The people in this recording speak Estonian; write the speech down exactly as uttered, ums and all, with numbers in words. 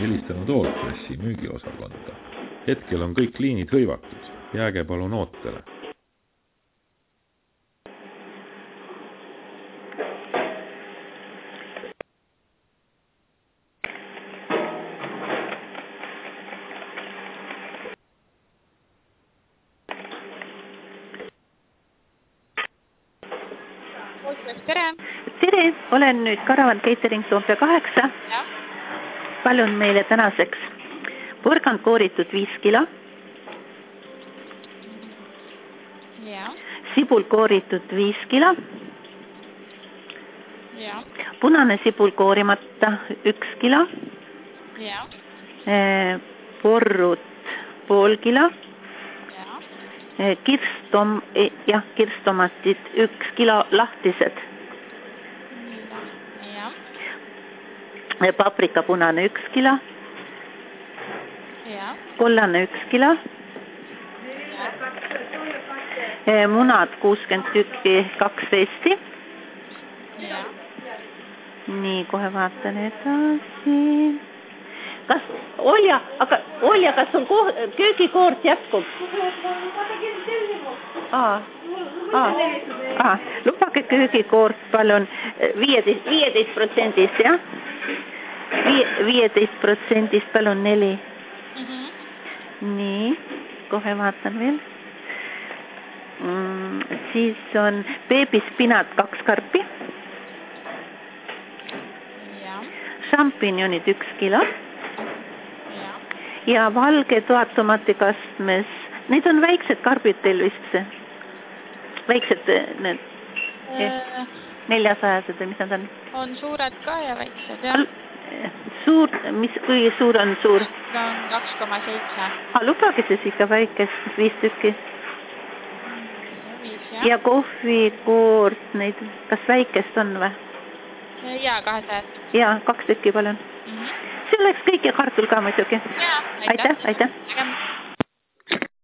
helistanud Allfreshi müügiosakonda. Hetkel on kõik liinid hõivatud. Jääge palun ootele. Tere. Tere, olen nüüd Caravan Catering Toompea kaheksa. Ja. Palun meile tänaseks porgand kooritud viis kilo. Ja. Sibul kooritud viis kilo. Ja. Punane sibul koorimata üks kilo. Ja. E, porrut pool kilo. Ja. E, kirstom, e, jah, kirstomatid üks kilo lahtised. Ja. E, paprika punane üks kilo. Ja. Kollane üks kilo. Ja. E, munad kuuskümmend tükki kaksteist. Ja. Nii, kohe vaatan edasi. Kas, Olja, aga Olja, kas sul ko köögikoort jätkub? Aa, aa, aa, lubage köögikoort palun viieteist, viieteist protsendist, jah? viieteist protsendist palun neli. Mhm. Nii, kohe vaatan veel. Mm, siis on beebispinat kaks karpi. Ja. Šampinjonid üks kilo. Ja. Ja valge toatomati kastmes. Need on väiksed karbid teil vist. Väiksed need Äh, neljasajased või mis nad on? on suured ka ja väiksed, jah. Suur, mis, kui suur on suur? See on kaks koma seitse. Ah, lubage siis ikka väikest, viis tükki. Viis, jah. Ja kohvikoort, neid, kas väikest on või? Ja, kahesajad. Ja, kaks tükki palun. Mhm. See oleks kõik ja kartul ka muidugi. Ja, aitäh, aitäh. aitäh.